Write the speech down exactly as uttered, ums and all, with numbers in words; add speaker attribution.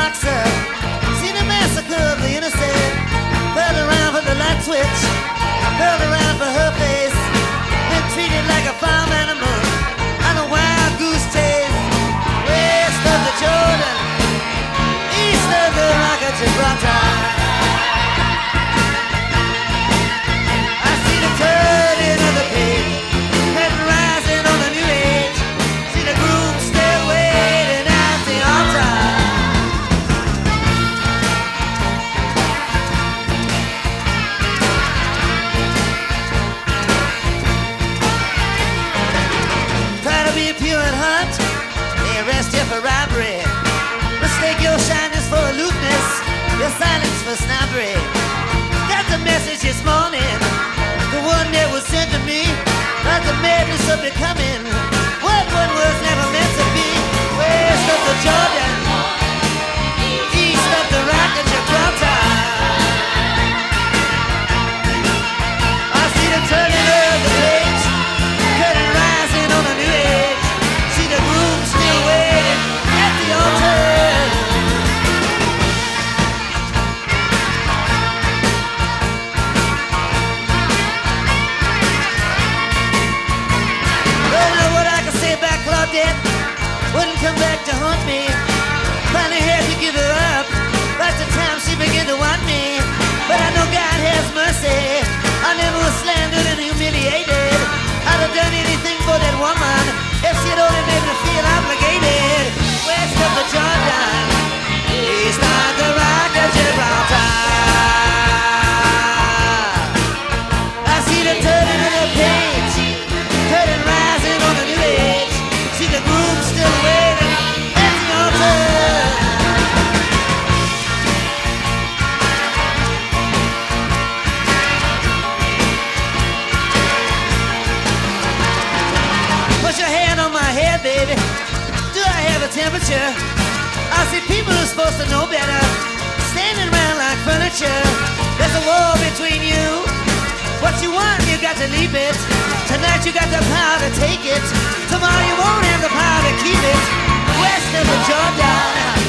Speaker 1: boxer. Seen the massacre of the innocent. Fell around for the light switch. Fell around for her face. Been treated like a farm animal on a wild goose chase. West of the Jordan, east of the Rock of Gibraltar. I see the turning of the page, curtain rising on the new age. See the groom still waiting at the altar. Try to be pure and hot, they arrest you for robbery. Mistake your shyness for aloofness, your silence for snobbery. Got the message this morning, the one that was sent to me, about the madness of becoming what one was never meant to be. West of the Jordan, east of the Rock of Gibraltar. I see the turning of the page, curtain rising on a new age. See the groom still waiting at the altar. Don't know what I can say about Claudette. Wouldn't come back to haunt me. Finally had to give her up. About the time she began to want me. But I know God has mercy. I never was slandered and humiliated. I'd have done anything for that woman if she'd only made me feel obligated. West of the Jordan, east of the Rock of Gibraltar. I see the turning of the page, curtain rising on a new age. See the groom still waiting at the altar. Put your hand on my head, baby. Do I have a temperature? I see people who're supposed to know better, standing around like furniture. There's a war between you. What you want, you got to leave it. Tonight you got the power to take it. Tomorrow you won't have the power to keep it. West of the Jordan.